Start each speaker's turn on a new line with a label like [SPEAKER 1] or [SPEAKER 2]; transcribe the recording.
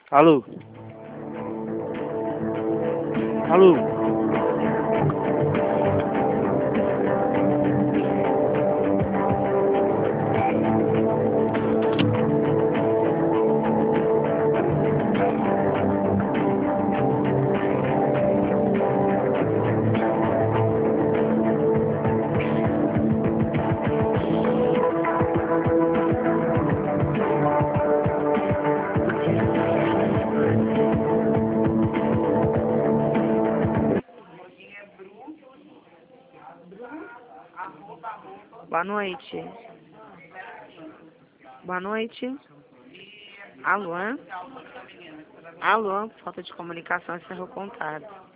[SPEAKER 1] Alô? Alô?
[SPEAKER 2] Boa noite. Boa noite. Alô? Alô? Falta de comunicação, encerrou o contato.